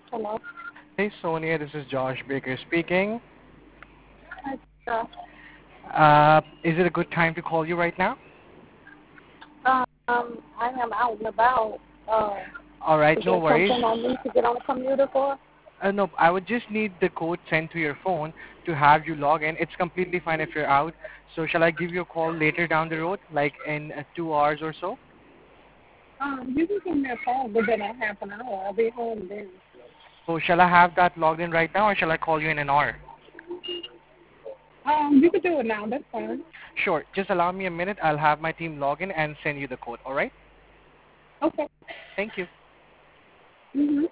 Hello. Hey Sonia, this is Josh Baker speaking. Hi, Josh. Is it a good time to call you right now? I am out and about. All right, Is no there worries. something I need to get on the computer for? No, I would just need the code sent to your phone to have you log in. It's completely fine if you're out. So shall I give you a call later down the road, like in 2 hours or so? You can give me a call within a half an hour. I'll be home then. So shall I have that logged in right now or shall I call you in an hour? You can do it now. That's fine. Sure, just allow me a minute. I'll have my team log in and send you the code, all right? Okay. Thank you. Mhm.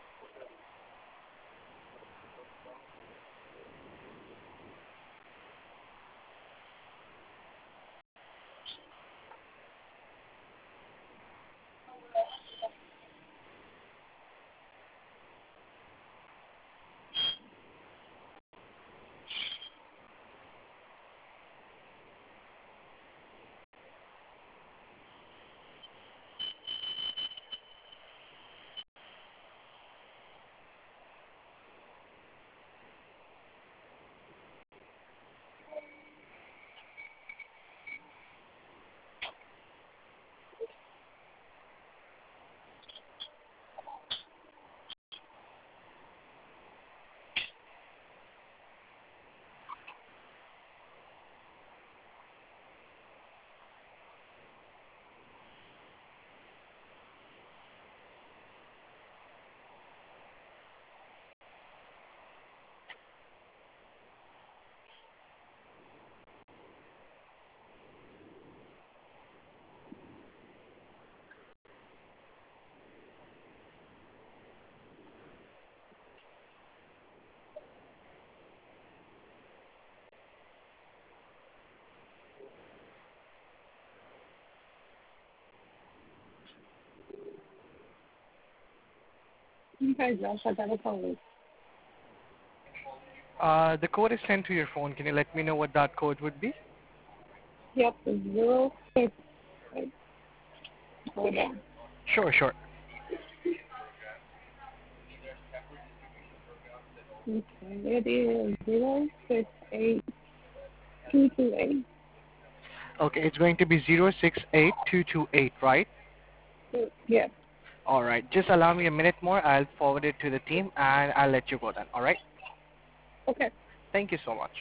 Okay, Josh. I got a code. The code is sent to your phone. Can you let me know what that code would be? Yep. It's 06. Wait, hold on. Sure, sure. Okay. It is 068228. Okay, it's going to be 068228, right? Yes. All right, just allow me a minute more. I'll forward it to the team and I'll let you go then. All right? Okay. Thank you so much.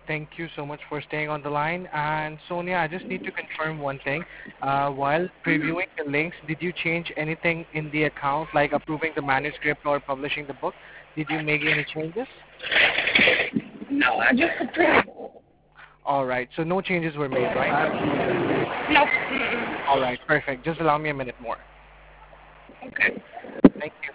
Thank you so much for staying on the line. And Sonia, I just need to confirm one thing. While previewing the links, did you change anything in the account, like approving the manuscript or publishing the book? Did you make any changes? No, I just approved. All right. So no changes were made, right? No. All right. Perfect. Just allow me a minute more. Okay. Thank you.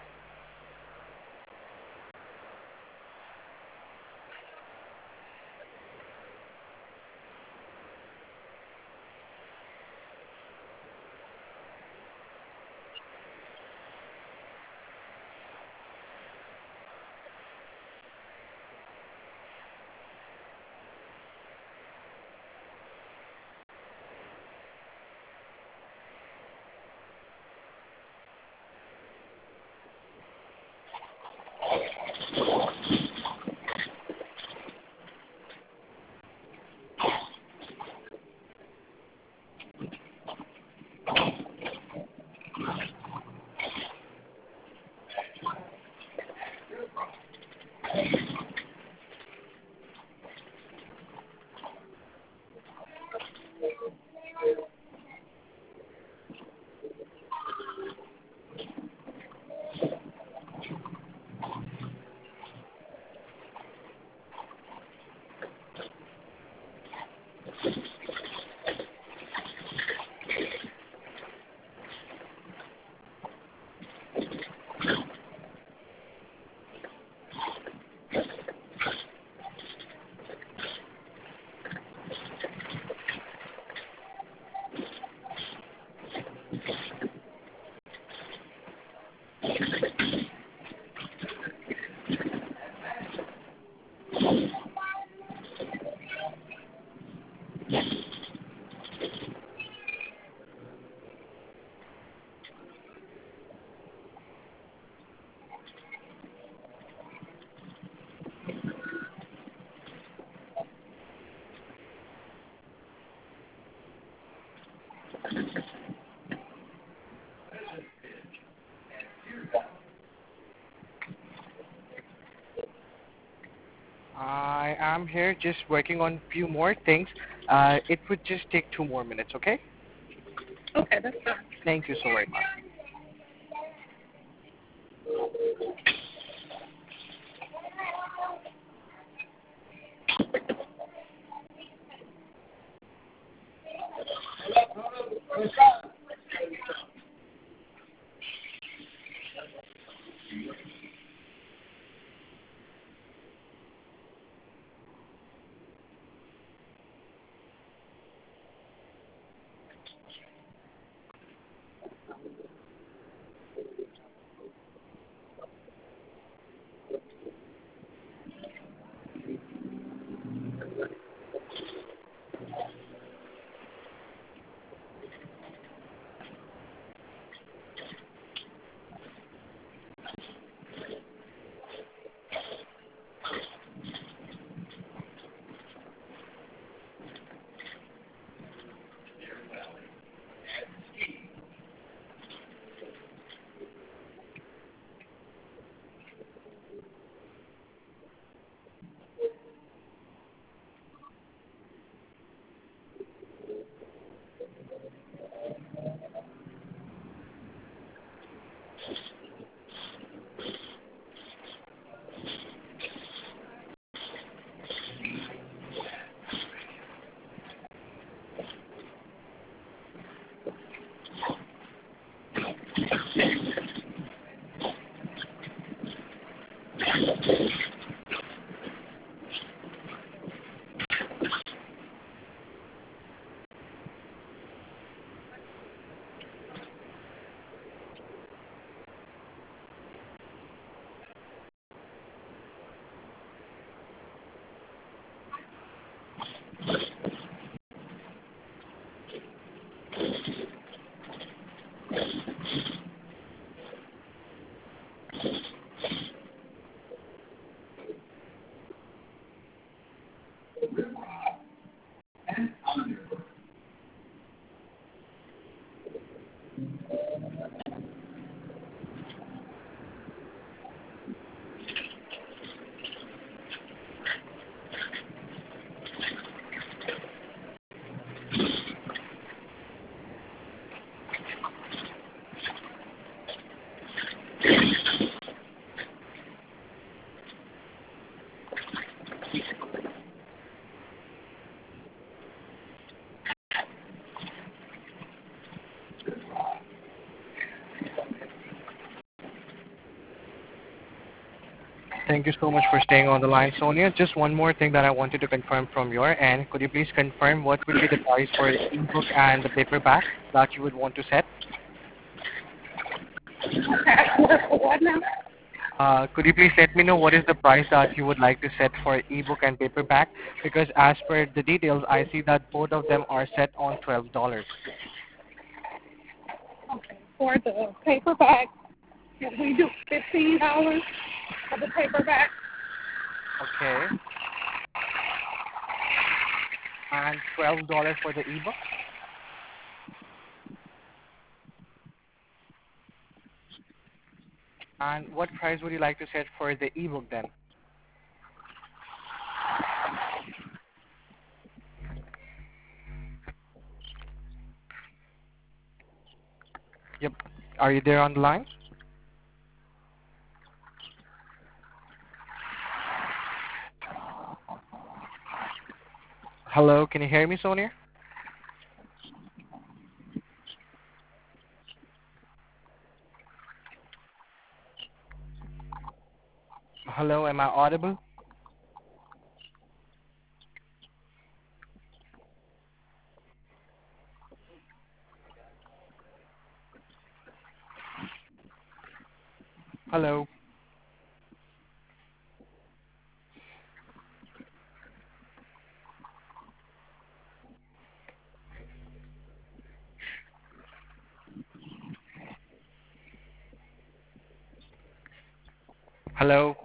I am here just working on few more things. It would just take 2 more minutes, okay? Okay, that's fine. Thank you so very much. Thank you so much for staying on the line, Sonia. Just one more thing that I wanted to confirm from your end. Could you please confirm what would be the price for the ebook and the paperback that you would want to set? What now? Could you please let me know what is the price that you would like to set for ebook and paperback? Because as per the details, I see that both of them are set on $12. Okay. For the paperback, can we do $15 for the paperback? Okay. And $12 for the ebook? And what price would you like to set for the ebook then? Yep. Are you there on the line? Hello, can you hear me, Sonia? Hello, am I audible? Hello. Hello.